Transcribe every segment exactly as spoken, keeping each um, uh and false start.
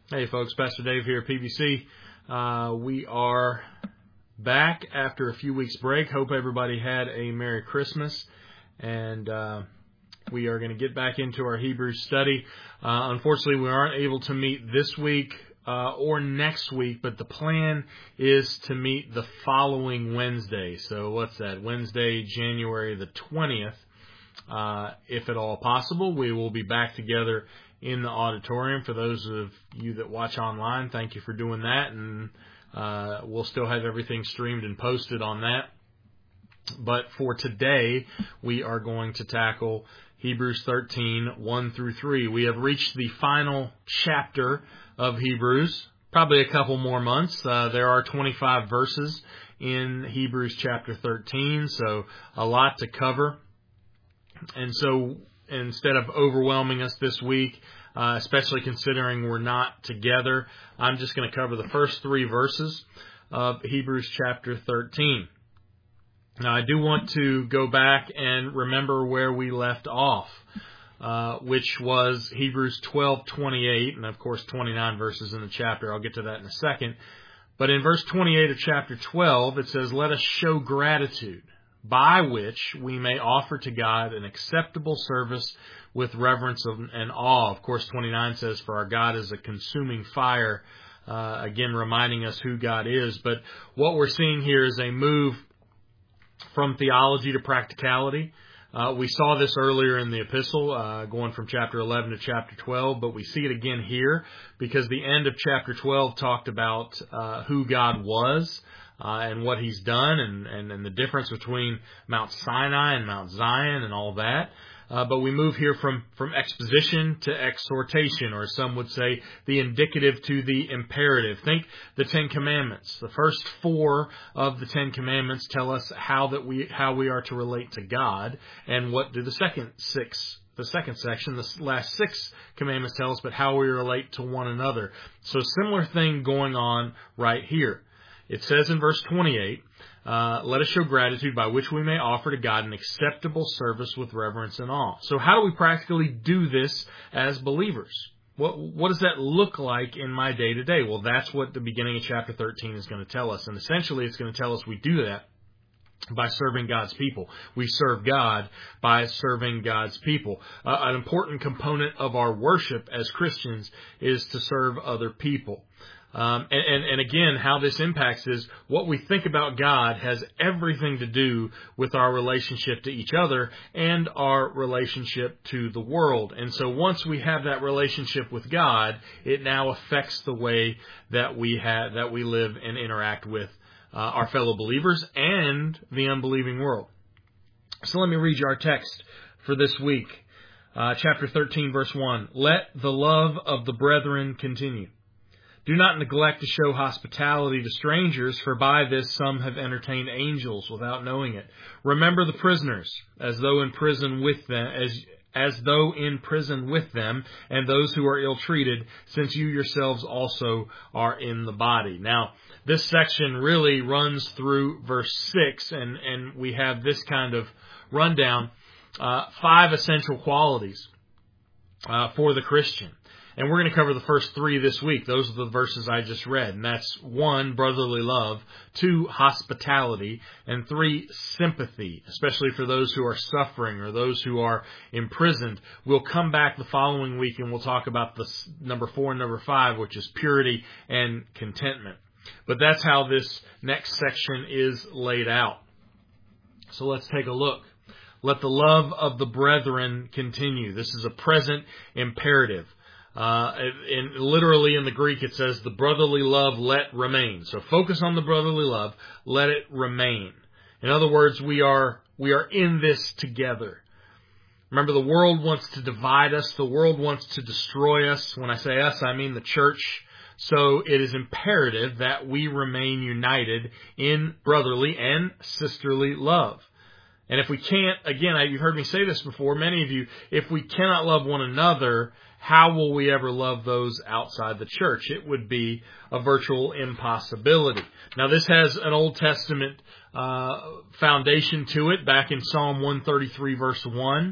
Hey folks, Pastor Dave here at P B C. Uh, we are back after a few weeks break. Hope everybody had a Merry Christmas. And uh, we are going to get back into our Hebrews study. Uh, unfortunately, we aren't able to meet this week uh, or next week, but the plan is to meet the following Wednesday. So what's that? Wednesday, January the twentieth. Uh, if at all possible, we will be back together in the auditorium. For those of you that watch online, thank you for doing that, and uh, we'll still have everything streamed and posted on that. But for today, we are going to tackle Hebrews thirteen, one through three. We have reached the final chapter of Hebrews, probably a couple more months. Uh, there are twenty-five verses in Hebrews chapter thirteen, so a lot to cover. And so instead of overwhelming us this week, uh, especially considering we're not together, I'm just going to cover the first three verses of Hebrews chapter thirteen. Now, I do want to go back and remember where we left off, uh, which was Hebrews twelve twenty-eight, and of course twenty-nine verses in the chapter. I'll get to that in a second. But in verse twenty-eight of chapter twelve, it says, "Let us show gratitude, by which we may offer to God an acceptable service with reverence and awe." Of course, twenty-nine says, "For our God is a consuming fire," uh, again reminding us who God is. But what we're seeing here is a move from theology to practicality. Uh, we saw this earlier in the epistle, uh, going from chapter eleven to chapter twelve, but we see it again here because the end of chapter twelve talked about uh, who God was. Uh, and what he's done and, and, and the difference between Mount Sinai and Mount Zion and all that. Uh, but we move here from, from exposition to exhortation, or some would say the indicative to the imperative. Think the Ten Commandments. The first four of the Ten Commandments tell us how that we how we are to relate to God, and what do the second six The second section, the last six commandments tell us, but how we relate to one another. So similar thing going on right here. It says in verse twenty-eight, uh, "Let us show gratitude by which we may offer to God an acceptable service with reverence and awe." So how do we practically do this as believers? What, what does that look like in my day-to-day? Well, that's what the beginning of chapter thirteen is going to tell us. And essentially it's going to tell us we do that by serving God's people. We serve God by serving God's people. Uh, an important component of our worship as Christians is to serve other people. Um, and, and, and again, how this impacts is what we think about God has everything to do with our relationship to each other and our relationship to the world. And so once we have that relationship with God, it now affects the way that we have, that we live and interact with uh, our fellow believers and the unbelieving world. So let me read you our text for this week. Uh, chapter thirteen, verse one. "Let the love of the brethren continue. Do not neglect to show hospitality to strangers, for by this some have entertained angels without knowing it. Remember the prisoners, as though in prison with them, as as though in prison with them, and those who are ill-treated, since you yourselves also are in the body." Now, this section really runs through verse six, and, and we have this kind of rundown, uh, five essential qualities uh, for the Christian. And we're going to cover the first three this week. Those are the verses I just read. And that's one, brotherly love, two, hospitality, and three, sympathy, especially for those who are suffering or those who are imprisoned. We'll come back the following week and we'll talk about the number four and number five, which is purity and contentment. But that's how this next section is laid out. So let's take a look. Let the love of the brethren continue. This is a present imperative. Uh, in, literally in the Greek it says the brotherly love let remain. So focus on the brotherly love, let it remain. In other words, we are, we are in this together. Remember, the world wants to divide us. The world wants to destroy us. When I say us, I mean the church. So it is imperative that we remain united in brotherly and sisterly love. And if we can't, again, you've heard me say this before, many of you, if we cannot love one another, how will we ever love those outside the church? It would be a virtual impossibility. Now, this has an Old Testament uh, foundation to it. Back in Psalm one thirty-three, verse one,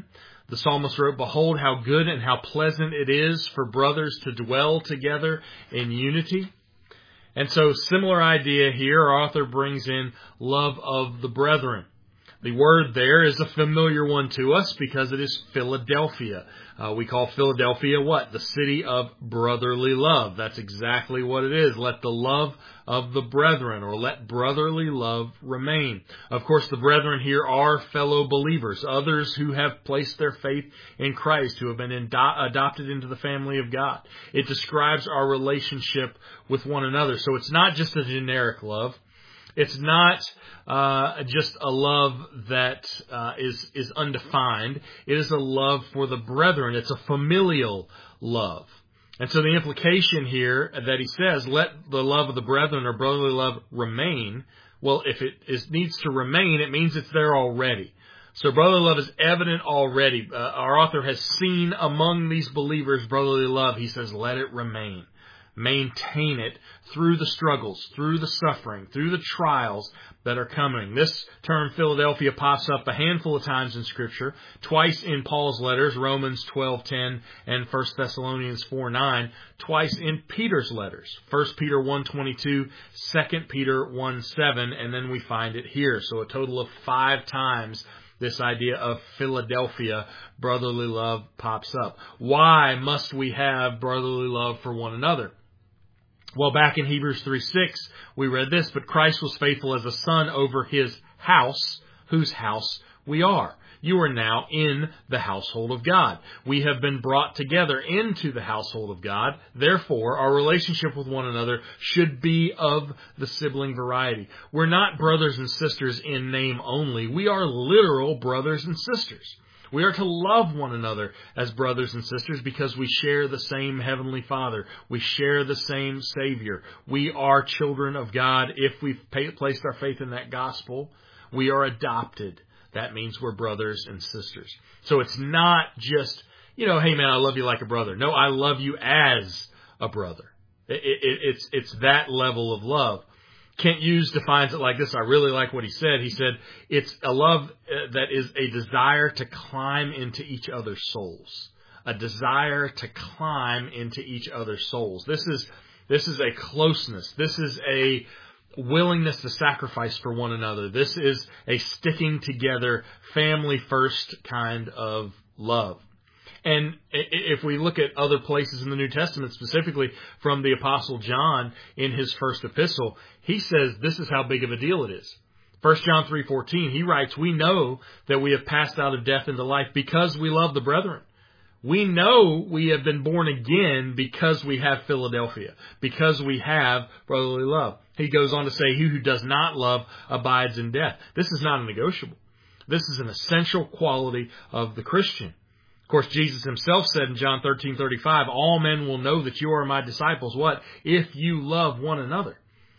The psalmist wrote, "Behold how good and how pleasant it is for brothers to dwell together in unity." And so, similar idea here, our author brings in love of the brethren. The word there is a familiar one to us because it is Philadelphia. Uh, we call Philadelphia what? The city of brotherly love. That's exactly what it is. Let the love of the brethren, or let brotherly love remain. Of course, the brethren here are fellow believers, others who have placed their faith in Christ, who have been indo- adopted into the family of God. It describes our relationship with one another. So it's not just a generic love. It's not uh, just a love that uh, is is undefined. It is a love for the brethren. It's a familial love. And so the implication here that he says, let the love of the brethren or brotherly love remain. Well, if it is, needs to remain, it means it's there already. So brotherly love is evident already. Uh, our author has seen among these believers brotherly love. He says, let it remain. Maintain it through the struggles, through the suffering, through the trials that are coming. This term Philadelphia pops up a handful of times in Scripture, twice in Paul's letters, Romans twelve ten and First Thessalonians four nine, twice in Peter's letters, First Peter one twenty-two, Second Peter one seven, and then we find it here. So a total of five times this idea of Philadelphia, brotherly love, pops up. Why must we have brotherly love for one another? Well, back in Hebrews three six, we read this, but Christ was faithful as a son over his house, whose house we are. You are now in the household of God. We have been brought together into the household of God. Therefore, our relationship with one another should be of the sibling variety. We're not brothers and sisters in name only. We are literal brothers and sisters. We are to love one another as brothers and sisters because we share the same Heavenly Father. We share the same Savior. We are children of God. If we've placed our faith in that gospel, we are adopted. That means we're brothers and sisters. So it's not just, you know, hey man, I love you like a brother. No, I love you as a brother. It, it, it's, it's that level of love. Kent Hughes defines it like this. I really like what he said. He said, it's a love that is a desire to climb into each other's souls. A desire to climb into each other's souls. This is, this is a closeness. This is a willingness to sacrifice for one another. This is a sticking together, family first kind of love. And if we look at other places in the New Testament, specifically from the Apostle John in his first epistle, he says this is how big of a deal it is. First John three fourteen, he writes, we know that we have passed out of death into life because we love the brethren. We know we have been born again because we have Philadelphia, because we have brotherly love. He goes on to say, he who does not love abides in death. This is not a negotiable. This is an essential quality of the Christian. Of course, Jesus himself said in John thirteen thirty-five, all men will know that you are my disciples. What? If you love one another.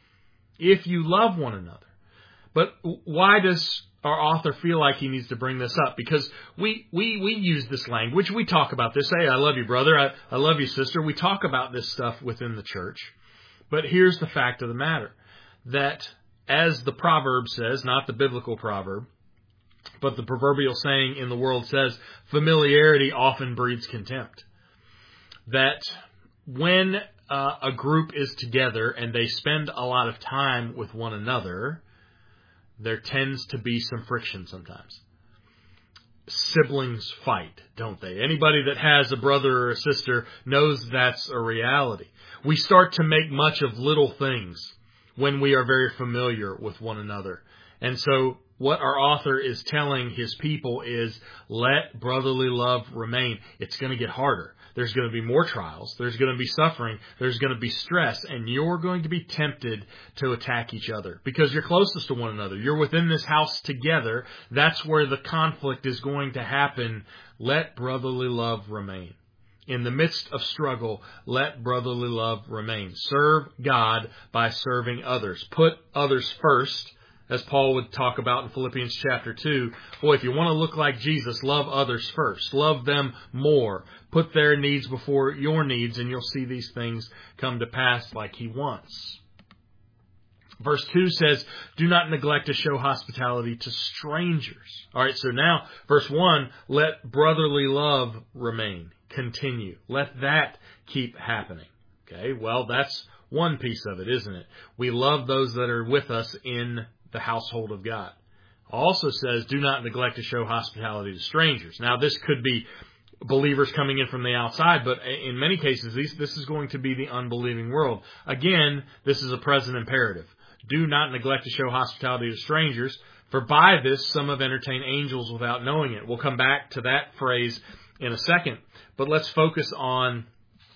If you love one another. But why does our author feel like he needs to bring this up? Because we, we, we use this language. We talk about this. Hey, I love you, brother. I, I love you, sister. We talk about this stuff within the church. But here's the fact of the matter. That as the proverb says, not the biblical proverb, but the proverbial saying in the world says, familiarity often breeds contempt. That when uh, a group is together and they spend a lot of time with one another, there tends to be some friction sometimes. Siblings fight, don't they? Anybody that has a brother or a sister knows that's a reality. We start to make much of little things when we are very familiar with one another. And so what our author is telling his people is let brotherly love remain. It's going to get harder. There's going to be more trials. There's going to be suffering. There's going to be stress. And you're going to be tempted to attack each other because you're closest to one another. You're within this house together. That's where the conflict is going to happen. Let brotherly love remain. In the midst of struggle, let brotherly love remain. Serve God by serving others. Put others first. As Paul would talk about in Philippians chapter two, boy, if you want to look like Jesus, love others first. Love them more. Put their needs before your needs, and you'll see these things come to pass like he wants. Verse two says, do not neglect to show hospitality to strangers. All right, so now, verse one, let brotherly love remain, continue. Let that keep happening. Okay, well, that's one piece of it, isn't it? We love those that are with us in the household of God. Also says, do not neglect to show hospitality to strangers. Now, this could be believers coming in from the outside, but in many cases, these, this is going to be the unbelieving world. Again, this is a present imperative. Do not neglect to show hospitality to strangers, for by this some have entertained angels without knowing it. We'll come back to that phrase in a second, but let's focus on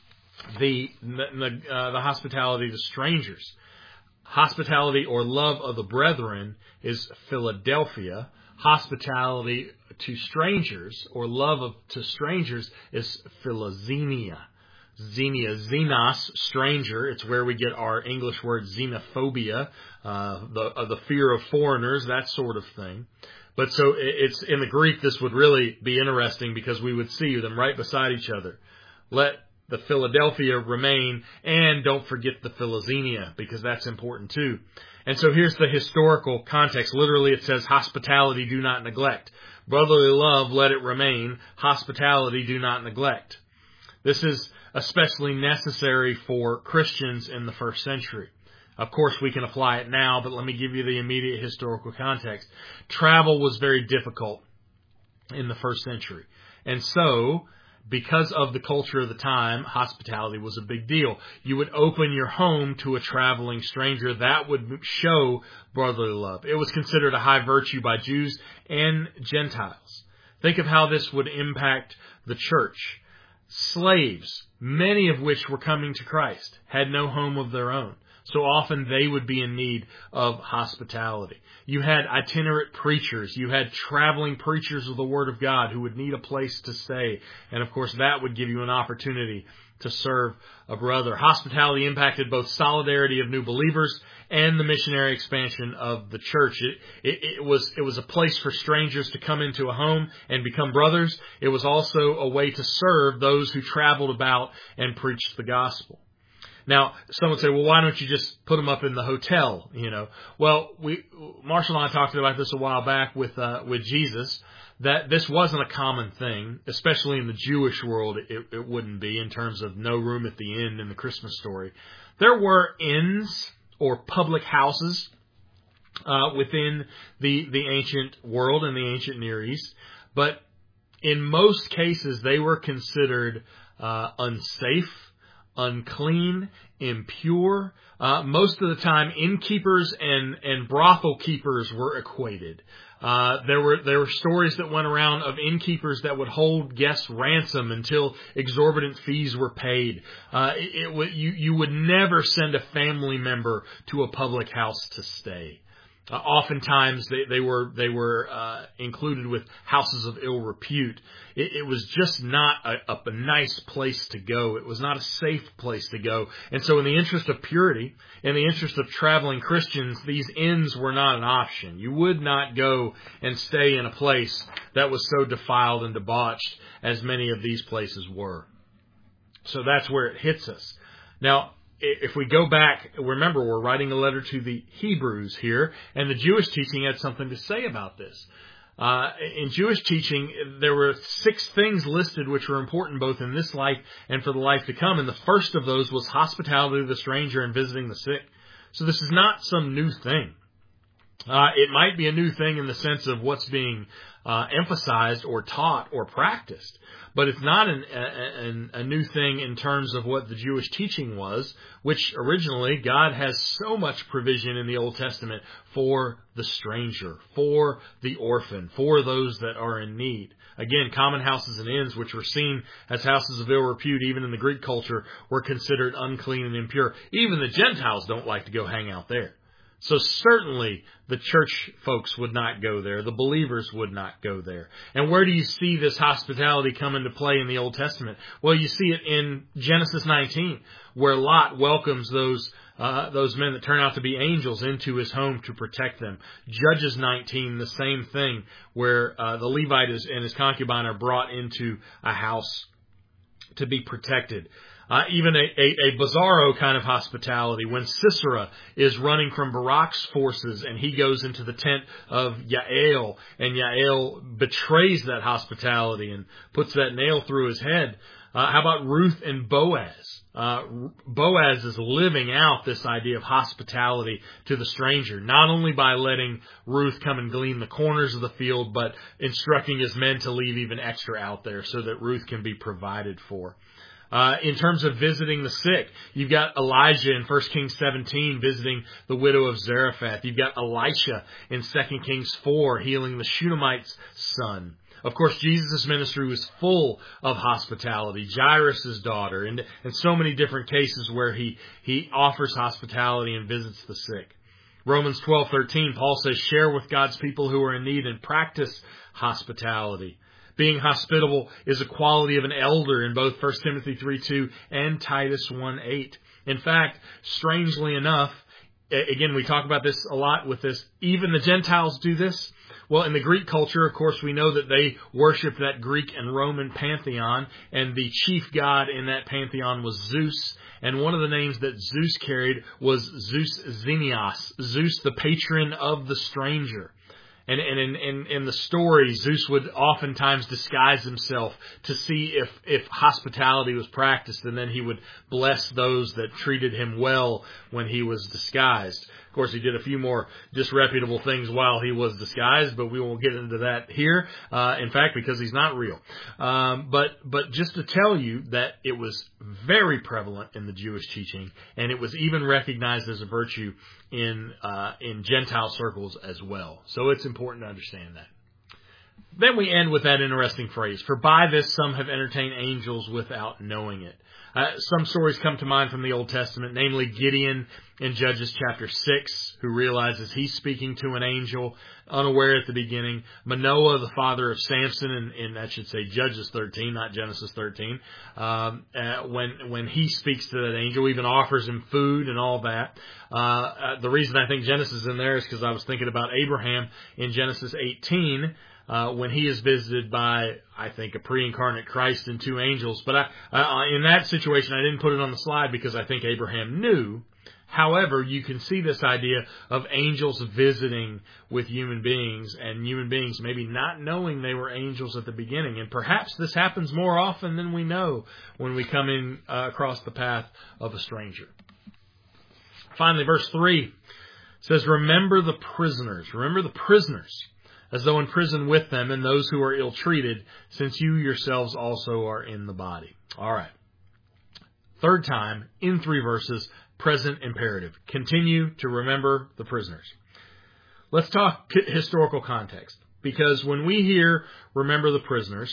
the the, uh, the hospitality to strangers. Hospitality or love of the brethren is Philadelphia. Hospitality to strangers or love of to strangers is Philoxenia. Xenia, xenos, stranger. It's where we get our English word xenophobia, uh, the uh, the fear of foreigners, that sort of thing. But so it's in the Greek, this would really be interesting because we would see them right beside each other. Let the Philadelphia remain, and don't forget the Philoxenia, because that's important too. And so here's the historical context. Literally it says, hospitality do not neglect. Brotherly love, let it remain. Hospitality do not neglect. This is especially necessary for Christians in the first century. Of course, we can apply it now, but let me give you the immediate historical context. Travel was very difficult in the first century. And so, because of the culture of the time, hospitality was a big deal. You would open your home to a traveling stranger. That would show brotherly love. It was considered a high virtue by Jews and Gentiles. Think of how this would impact the church. Slaves, many of which were coming to Christ, had no home of their own. So often they would be in need of hospitality. You had itinerant preachers. You had traveling preachers of the Word of God who would need a place to stay. And of course, that would give you an opportunity to serve a brother. Hospitality impacted both solidarity of new believers and the missionary expansion of the church. It, it, it was it was a place for strangers to come into a home and become brothers. It was also a way to serve those who traveled about and preached the gospel. Now, some would say, well, why don't you just put them up in the hotel, you know? Well, we Marshall and I talked about this a while back with uh, with Jesus, that this wasn't a common thing, especially in the Jewish world. It, it wouldn't be, in terms of no room at the inn in the Christmas story. There were inns or public houses uh, within the the ancient world and the ancient Near East, but in most cases they were considered uh, unsafe, unclean, impure. Uh, most of the time, innkeepers and, and brothel keepers were equated. Uh, there were there were stories that went around of innkeepers that would hold guests ransom until exorbitant fees were paid. Uh, it, it, you you would never send a family member to a public house to stay. Uh, oftentimes they, they were they were uh, included with houses of ill repute. It, it was just not a, a, a nice place to go. It was not a safe place to go. And so in the interest of purity, in the interest of traveling Christians, these inns were not an option. You would not go and stay in a place that was so defiled and debauched as many of these places were. So that's where it hits us. Now, if we go back, remember, we're writing a letter to the Hebrews here, and the Jewish teaching had something to say about this. Uh, in Jewish teaching, there were six things listed which were important both in this life and for the life to come, and the first of those was hospitality to the stranger and visiting the sick. So this is not some new thing. Uh, it might be a new thing in the sense of what's being uh, emphasized or taught or practiced, but it's not an, a, a new thing in terms of what the Jewish teaching was, which originally God has so much provision in the Old Testament for the stranger, for the orphan, for those that are in need. Again, common houses and inns, which were seen as houses of ill repute even in the Greek culture, were considered unclean and impure. Even the Gentiles don't like to go hang out there. So certainly the church folks would not go there. The believers would not go there. And where do you see this hospitality come into play in the Old Testament? Well, you see it in Genesis nineteen, where Lot welcomes those uh, those men that turn out to be angels into his home to protect them. Judges nineteen, the same thing, where uh, the Levite is, and his concubine are brought into a house to be protected. Uh, even a, a, a bizarro kind of hospitality. When Sisera is running from Barak's forces and he goes into the tent of Yael, and Yael betrays that hospitality and puts that nail through his head. Uh, how about Ruth and Boaz? Uh, Boaz is living out this idea of hospitality to the stranger, not only by letting Ruth come and glean the corners of the field, but instructing his men to leave even extra out there so that Ruth can be provided for. Uh, in terms of visiting the sick, you've got Elijah in First Kings seventeen visiting the widow of Zarephath. You've got Elisha in Second Kings four healing the Shunammite's son. Of course, Jesus' ministry was full of hospitality. Jairus' daughter, and, and so many different cases where he, he offers hospitality and visits the sick. Romans twelve thirteen, Paul says, share with God's people who are in need and practice hospitality. Being hospitable is a quality of an elder in both First Timothy three two and Titus one eight. In fact, strangely enough, again, we talk about this a lot with this, even the Gentiles do this. Well, in the Greek culture, of course, we know that they worshiped that Greek and Roman pantheon, and the chief god in that pantheon was Zeus. And one of the names that Zeus carried was Zeus Xenios, Zeus the patron of the stranger. And, and in, in, in the story, Zeus would oftentimes disguise himself to see if, if hospitality was practiced, and then he would bless those that treated him well when he was disguised. Of course, he did a few more disreputable things while he was disguised, but we won't get into that here, uh, in fact, because he's not real. Um, but but just to tell you that it was very prevalent in the Jewish teaching, and it was even recognized as a virtue in uh, in Gentile circles as well. So it's important to understand that. Then we end with that interesting phrase, for by this some have entertained angels without knowing it. Uh, some stories come to mind from the Old Testament, namely Gideon in Judges chapter six, who realizes he's speaking to an angel, unaware at the beginning. Manoah, the father of Samson, in, in I should say Judges thirteen, not Genesis thirteen, um, uh, when when he speaks to that angel, even offers him food and all that. Uh, uh, the reason I think Genesis is in there is because I was thinking about Abraham in Genesis eighteen, Uh, when he is visited by, I think, a pre-incarnate Christ and two angels. But I, uh, in that situation, I didn't put it on the slide because I think Abraham knew. However, you can see this idea of angels visiting with human beings, and human beings maybe not knowing they were angels at the beginning. And perhaps this happens more often than we know when we come in uh, across the path of a stranger. Finally, verse three says, remember the prisoners. Remember the prisoners, as though in prison with them, and those who are ill-treated, since you yourselves also are in the body. All right. Third time, in three verses, present imperative. Continue to remember the prisoners. Let's talk historical context, because when we hear remember the prisoners,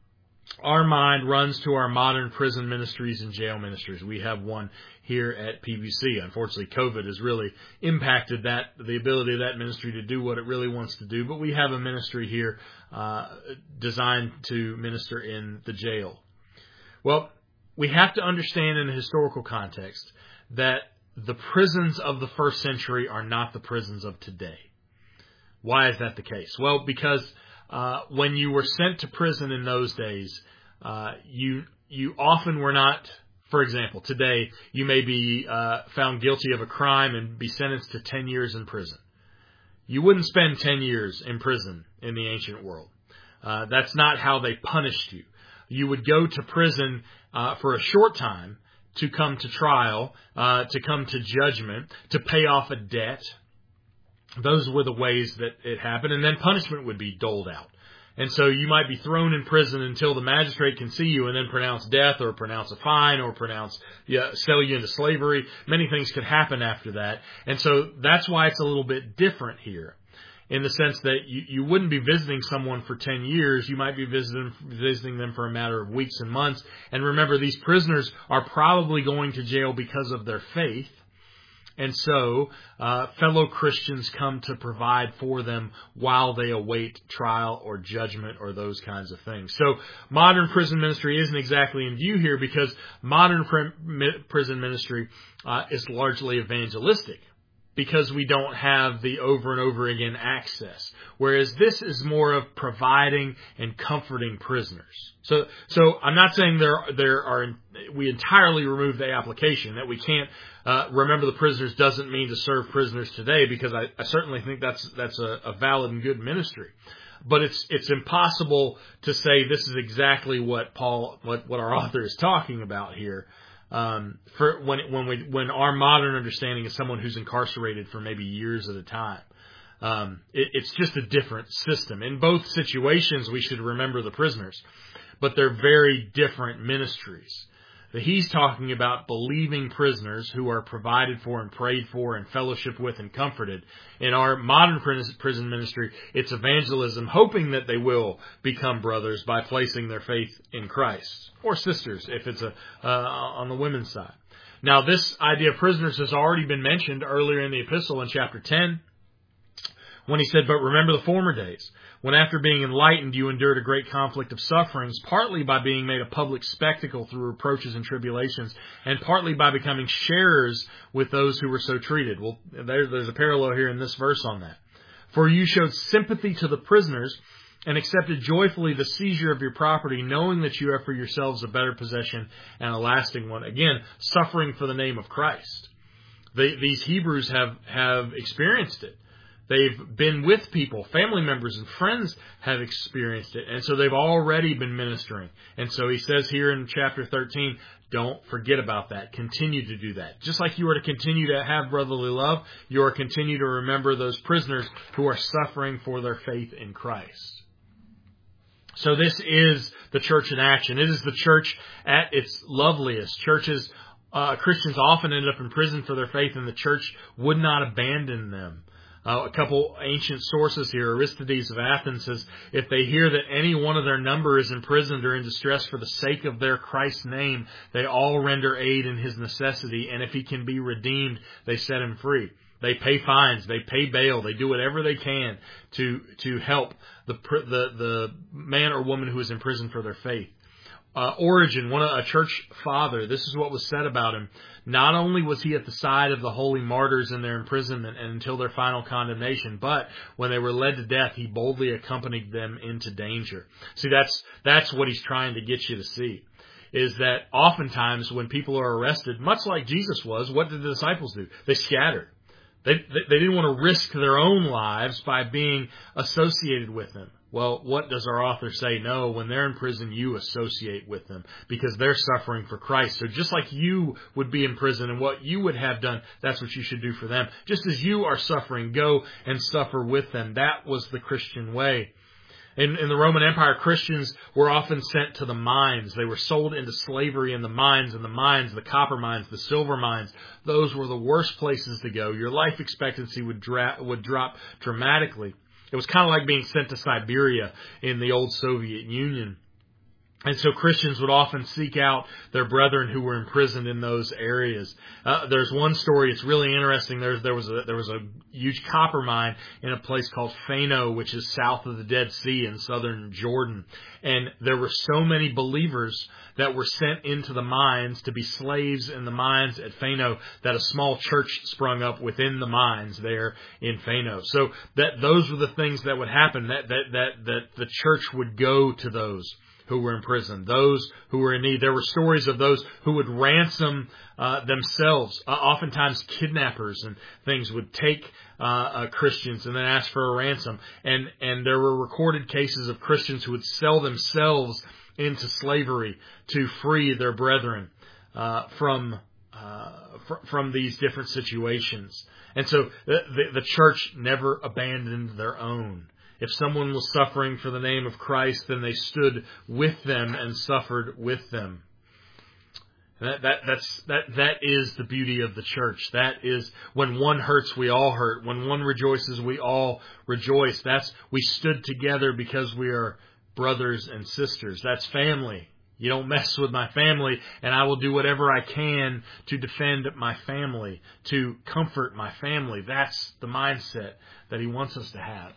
our mind runs to our modern prison ministries and jail ministries. We have one here at P B C. Unfortunately, COVID has really impacted that, the ability of that ministry to do what it really wants to do. But we have a ministry here uh, designed to minister in the jail. Well, we have to understand in the historical context that the prisons of the first century are not the prisons of today. Why is that the case? Well, because Uh, when you were sent to prison in those days, uh, you you often were not, for example, today you may be uh, found guilty of a crime and be sentenced to ten years in prison. You wouldn't spend ten years in prison in the ancient world. Uh, that's not how they punished you. You would go to prison uh, for a short time to come to trial, uh, to come to judgment, to pay off a debt. Those were the ways that it happened, and then punishment would be doled out. And so you might be thrown in prison until the magistrate can see you and then pronounce death or pronounce a fine or pronounce, yeah, sell you into slavery. Many things could happen after that. And so that's why it's a little bit different here, in the sense that you, you wouldn't be visiting someone for ten years. You might be visiting, visiting them for a matter of weeks and months. And remember, these prisoners are probably going to jail because of their faith. And so, uh, fellow Christians come to provide for them while they await trial or judgment or those kinds of things. So, modern prison ministry isn't exactly in view here, because modern pr- prison ministry uh, is largely evangelistic. because we don't have the over and over again access. Whereas this is more of providing and comforting prisoners. So, so I'm not saying there, there are, we entirely remove the application, that we can't, uh, remember the prisoners doesn't mean to serve prisoners today, because I, I certainly think that's, that's a, a valid and good ministry. But it's, it's impossible to say this is exactly what Paul, what, what our author is talking about here. Um, for when, when we, when our modern understanding is someone who's incarcerated for maybe years at a time. Um, it, it's just a different system. In both situations, we should remember the prisoners, but they're very different ministries. He's talking about believing prisoners who are provided for and prayed for and fellowship with and comforted. In our modern prison ministry, it's evangelism, hoping that they will become brothers by placing their faith in Christ, or sisters if it's a uh, on the women's side. Now, this idea of prisoners has already been mentioned earlier in the epistle in chapter ten, when he said, "But remember the former days, when after being enlightened you endured a great conflict of sufferings, partly by being made a public spectacle through reproaches and tribulations, and partly by becoming sharers with those who were so treated." Well, there, there's a parallel here in this verse on that. "For you showed sympathy to the prisoners, and accepted joyfully the seizure of your property, knowing that you have for yourselves a better possession and a lasting one." Again, suffering for the name of Christ. They, these Hebrews have, have experienced it. They've been with people, family members and friends have experienced it. And so they've already been ministering. And so he says here in chapter thirteen, don't forget about that. Continue to do that. Just like you are to continue to have brotherly love, you are to continue to remember those prisoners who are suffering for their faith in Christ. So this is the church in action. It is the church at its loveliest. Churches, uh, Christians often end up in prison for their faith, and the church would not abandon them. Uh, a couple ancient sources here. Aristides of Athens says, "If they hear that any one of their number is imprisoned or in distress for the sake of their Christ's name, they all render aid in his necessity, and if he can be redeemed, they set him free." They pay fines, they pay bail, they do whatever they can to to help the the the man or woman who is in prison for their faith. Uh, Origen, one a church father, this is what was said about him. Not only was he at the side of the holy martyrs in their imprisonment and until their final condemnation, but when they were led to death, he boldly accompanied them into danger. See, that's that's what he's trying to get you to see, is that oftentimes when people are arrested, much like Jesus was, what did the disciples do? They scattered. They, they didn't want to risk their own lives by being associated with them. Well, what does our author say? No, when they're in prison, you associate with them because they're suffering for Christ. So just like you would be in prison and what you would have done, that's what you should do for them. Just as you are suffering, go and suffer with them. That was the Christian way. In, in the Roman Empire, Christians were often sent to the mines. They were sold into slavery in the mines, and the mines, the copper mines, the silver mines. Those were the worst places to go. Your life expectancy would, dra- would drop dramatically. It was kind of like being sent to Siberia in the old Soviet Union. And so Christians would often seek out their brethren who were imprisoned in those areas. Uh, there's one story, it's really interesting. There's, there was a, there was a huge copper mine in a place called Phano, which is south of the Dead Sea in southern Jordan. And there were so many believers that were sent into the mines to be slaves in the mines at Phano that a small church sprung up within the mines there in Phano. So that those were the things that would happen, that, that, that, that the church would go to those who were in prison, those who were in need. There were stories of those who would ransom uh, themselves. Uh, oftentimes kidnappers and things would take uh, uh, Christians and then ask for a ransom. And, and there were recorded cases of Christians who would sell themselves into slavery to free their brethren uh, from uh, fr- from these different situations. And so the, the, the church never abandoned their own. If someone was suffering for the name of Christ, then they stood with them and suffered with them. That, that, that's, that, that is the beauty of the church. That is, when one hurts, we all hurt. When one rejoices, we all rejoice. That's, we stood together because we are brothers and sisters. That's family. You don't mess with my family, and I will do whatever I can to defend my family, to comfort my family. That's the mindset that he wants us to have.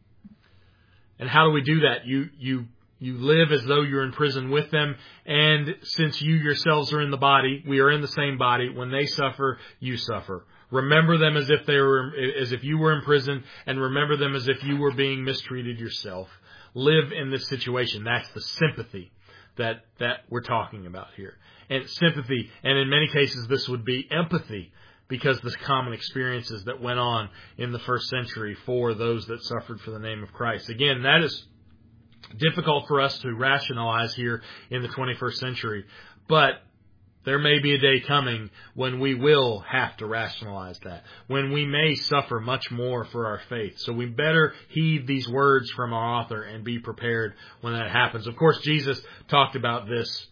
And how do we do that? You, you, you live as though you're in prison with them. And since you yourselves are in the body, we are in the same body. When they suffer, you suffer. Remember them as if they were, as if you were in prison, and remember them as if you were being mistreated yourself. Live in this situation. That's the sympathy that, that we're talking about here. And sympathy, and in many cases this would be empathy, because the common experiences that went on in the first century for those that suffered for the name of Christ. Again, that is difficult for us to rationalize here in the twenty-first century, but there may be a day coming when we will have to rationalize that, when we may suffer much more for our faith. So we better heed these words from our author and be prepared when that happens. Of course, Jesus talked about this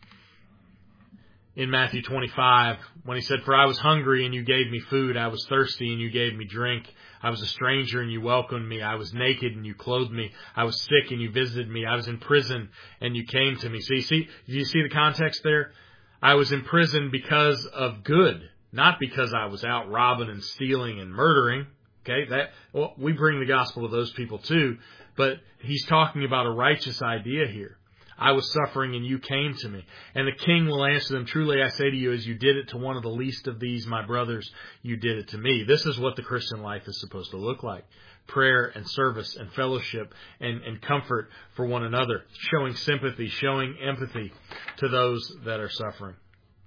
in Matthew twenty-five, when he said, "For I was hungry and you gave me food. I was thirsty and you gave me drink. I was a stranger and you welcomed me. I was naked and you clothed me. I was sick and you visited me. I was in prison and you came to me." So you see, do you see the context there? I was in prison because of good, not because I was out robbing and stealing and murdering. Okay, that well, we bring the gospel to those people too, but he's talking about a righteous idea here. I was suffering and you came to me. And the king will answer them, "Truly I say to you, as you did it to one of the least of these, my brothers, you did it to me." This is what the Christian life is supposed to look like. Prayer and service and fellowship and, and comfort for one another. Showing sympathy, showing empathy to those that are suffering.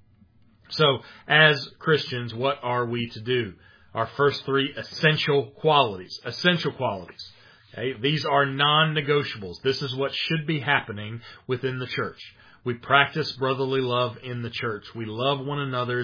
So, as Christians, what are we to do? Our first three essential qualities. Essential qualities. Okay, these are non-negotiables. This is what should be happening within the church. We practice brotherly love in the church. We love one another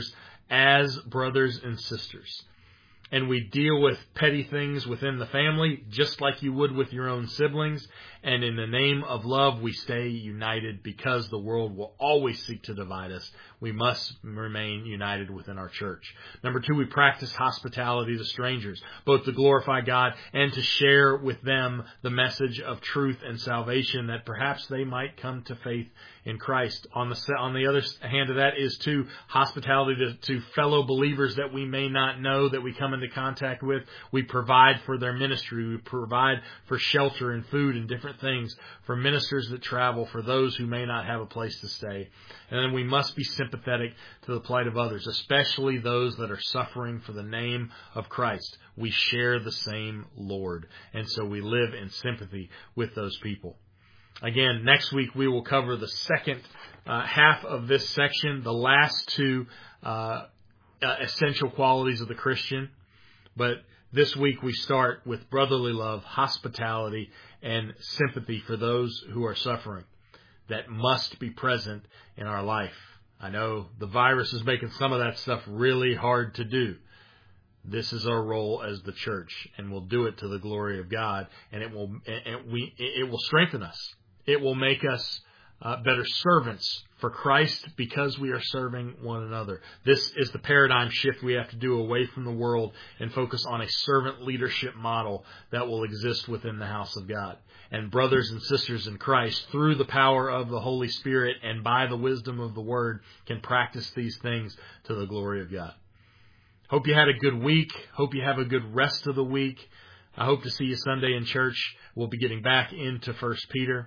as brothers and sisters. And we deal with petty things within the family just like you would with your own siblings. And in the name of love, we stay united because the world will always seek to divide us. We must remain united within our church. Number two, we practice hospitality to strangers, both to glorify God and to share with them the message of truth and salvation that perhaps they might come to faith in Christ. On the on the other hand of that is to hospitality to, to fellow believers that we may not know, that we come into contact with. We provide for their ministry. We provide for shelter and food and different things for ministers that travel, for those who may not have a place to stay. And then we must be sympathetic to the plight of others, especially those that are suffering for the name of Christ. We share the same Lord, and so we live in sympathy with those people. Again, next week we will cover the second uh, half of this section, the last two uh, uh, essential qualities of the Christian. But this week we start with brotherly love, hospitality, and sympathy for those who are suffering that must be present in our life. I know the virus is making some of that stuff really hard to do. This is our role as the church, and we'll do it to the glory of God, and it will and we it will strengthen us. It will make us uh, better servants for Christ because we are serving one another. This is the paradigm shift we have to do away from the world and focus on a servant leadership model that will exist within the house of God. And brothers and sisters in Christ, through the power of the Holy Spirit and by the wisdom of the Word, can practice these things to the glory of God. Hope you had a good week. Hope you have a good rest of the week. I hope to see you Sunday in church. We'll be getting back into First Peter.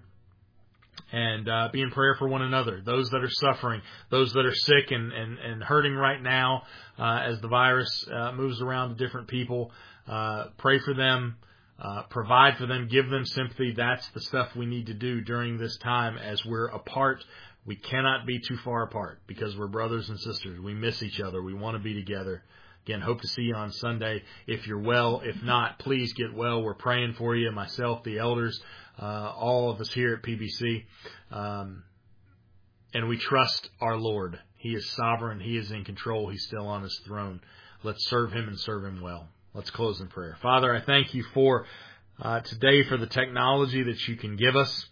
And uh, be in prayer for one another, those that are suffering, those that are sick and, and, and hurting right now uh, as the virus uh, moves around to different people. Uh, pray for them, uh, provide for them, give them sympathy. That's the stuff we need to do during this time as we're apart. We cannot be too far apart because we're brothers and sisters. We miss each other. We want to be together. Again, hope to see you on Sunday if you're well. If not, please get well. We're praying for you, myself, the elders, uh, all of us here at P B C. Um, and we trust our Lord. He is sovereign. He is in control. He's still on his throne. Let's serve him and serve him well. Let's close in prayer. Father, I thank you for uh, today, for the technology that you can give us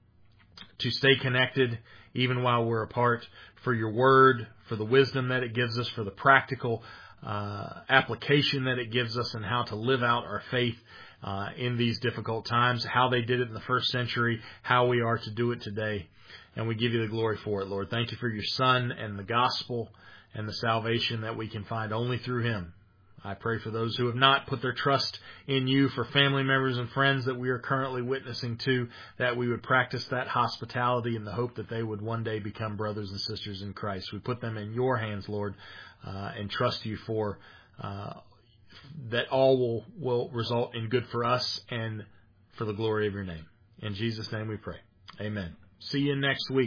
to stay connected even while we're apart, for your word, for the wisdom that it gives us, for the practical Uh, application that it gives us, and how to live out our faith uh, in these difficult times, how they did it in the first century, how we are to do it today. And we give you the glory for it, Lord. Thank you for your Son and the gospel and the salvation that we can find only through him. I pray for those who have not put their trust in you, for family members and friends that we are currently witnessing to, that we would practice that hospitality in the hope that they would one day become brothers and sisters in Christ. We put them in your hands, Lord, uh, and trust you for uh, that all will, will result in good for us and for the glory of your name. In Jesus' name we pray. Amen. See you next week.